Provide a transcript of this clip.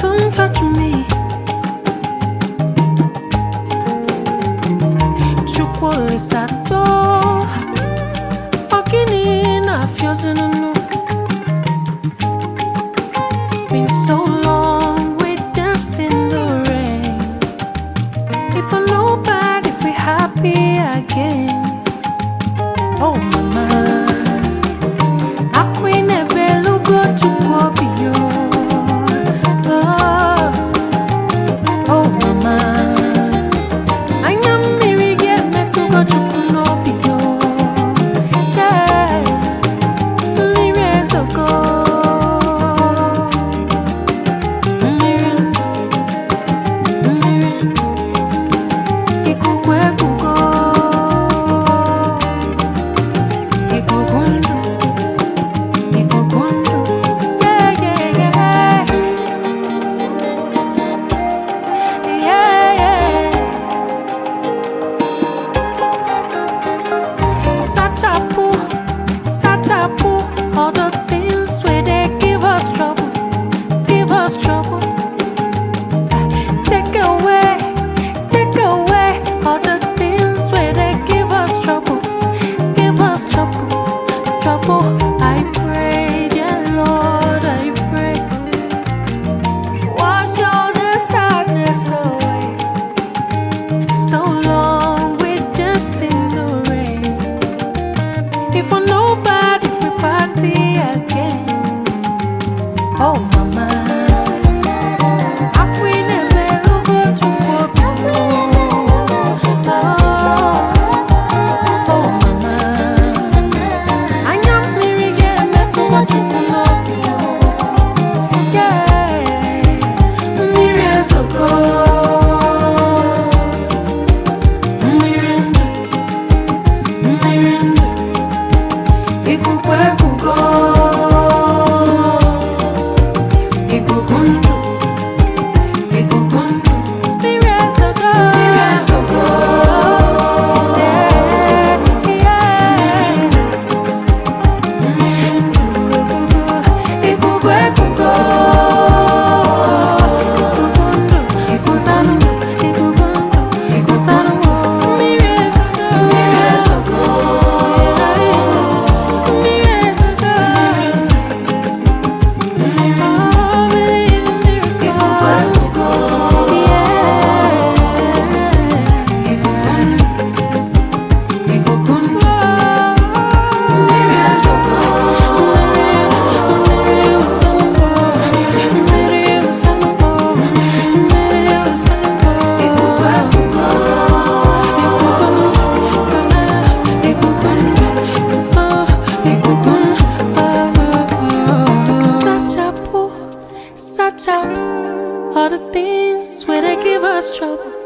don't touch me. Chukwole sato, okini na fiozinunu. Been so long we danced in the rain. If I know bad, if we happy again. Oh mama, akwine belugo chukwobiyo. Oh mama, anyam miri get metugo chukunobiyo. Yeah, miri ezoko. All the things where they give us trouble, give us trouble. Take away all the things where they give us trouble, trouble. I pray, dear Lord, I pray. Wash all the sadness away. So long we danced in the rain. If I know bad, if we party again. Oh mama, akwine belugo chukwobiyo. Oh mama, anyam miri get metugo chukunobiyo. Yeah, miri ezoko. Mirindu, ikukwe kugo. Igugundu, miri ezoko. Yeah, mirindu, ikukwe kugo. Igugundu, igugundu, miri ezoko. All the things where they give us trouble,